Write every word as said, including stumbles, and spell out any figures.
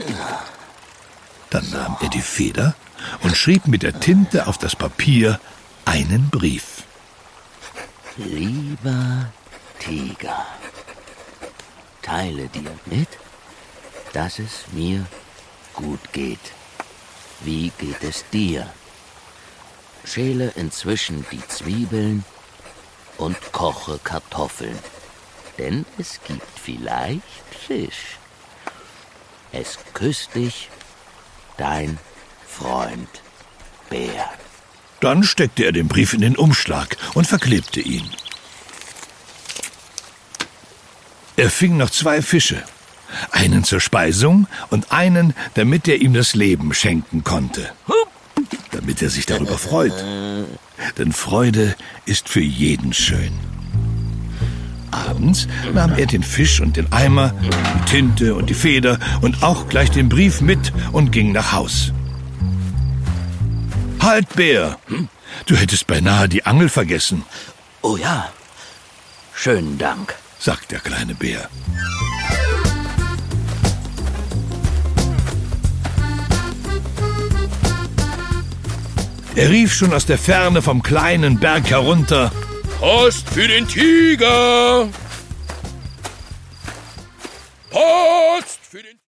Dann nahm er die Feder und schrieb mit der Tinte auf das Papier einen Brief. Lieber Tiger, teile dir mit, dass es mir gut geht. Wie geht es dir? Schäle inzwischen die Zwiebeln und koche Kartoffeln, denn es gibt vielleicht Fisch. Es küsst dich dein Freund Bär. Dann steckte er den Brief in den Umschlag und verklebte ihn. Er fing noch zwei Fische, einen zur Speisung und einen, damit er ihm das Leben schenken konnte, damit er sich darüber freut. Denn Freude ist für jeden schön. Abends nahm er den Fisch und den Eimer, die Tinte und die Feder und auch gleich den Brief mit und ging nach Haus. »Halt, Bär! Du hättest beinahe die Angel vergessen.« »Oh ja, schönen Dank«, sagt der kleine Bär. Er rief schon aus der Ferne vom kleinen Berg herunter: »Post für den Tiger! Post für den